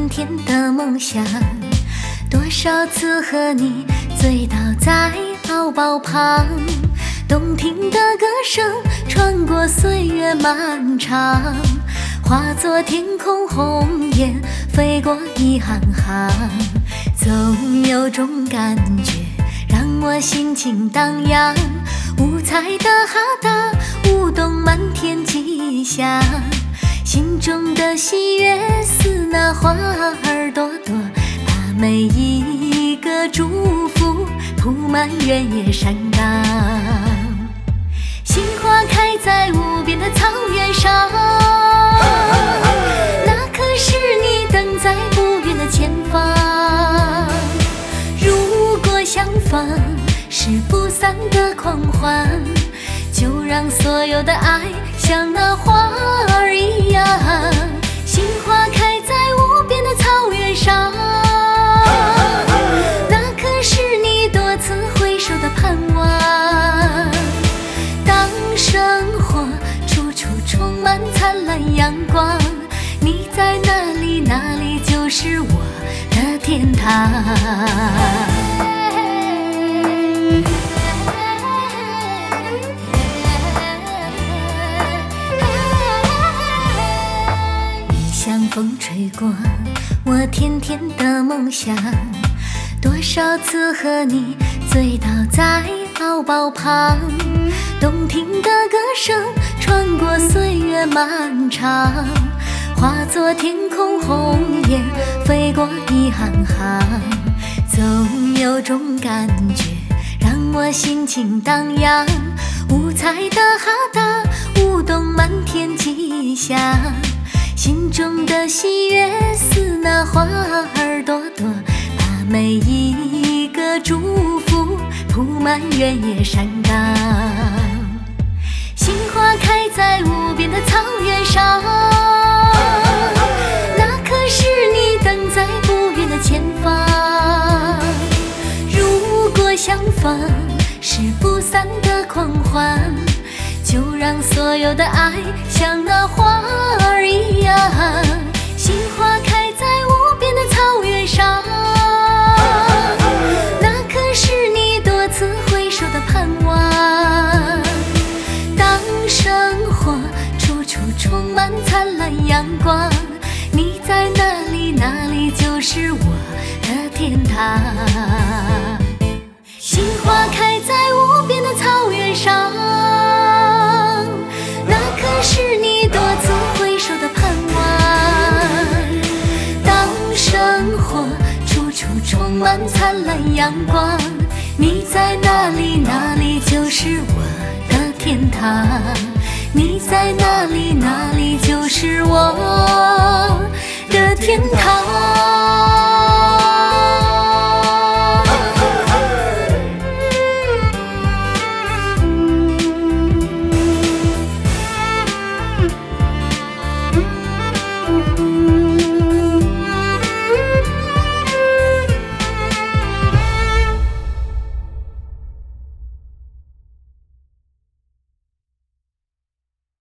甜甜的梦想，多少次和你醉倒在敖包旁，动听的歌声穿过岁月漫长，化作天空鸿雁飞过一行行，总有种感觉让我心情荡漾，五彩的哈达舞动满天吉祥，心中的喜悦似那花儿朵朵，把每一个祝福铺满原野山岗。杏花开在无边的草原上，那可是你等在不远的前方。如果相逢是不散的狂欢，就让所有的爱像那花儿一样。杏花开在无边的草原上，那可是你多次回首的盼望。当生活处处充满灿烂阳光，你在哪里，哪里就是我的天堂。像风吹过我甜甜的梦想，多少次和你醉倒在敖包旁，动听的歌声穿过岁月漫长，化作天空鸿雁飞过一行行，总有种感觉让我心情荡漾，五彩的哈达舞动满天吉祥，心中的喜悦似那花儿朵朵，把每一个祝福铺满原野山岗。杏花开在无边的草原上，那可是你等在不远的前方。如果相逢是不散的狂欢，就让所有的爱像那花儿一样。杏花开在无边的草原上，那可是你多次回首的盼望。当生活处处充满灿烂阳光，你在哪里，哪里就是我的天堂。杏花开在无边的草原上，那可是你多次回首的盼望。当生活处处充满灿烂阳光，你在哪里，哪里就是我的天堂。你在哪里，哪里就是我的天堂。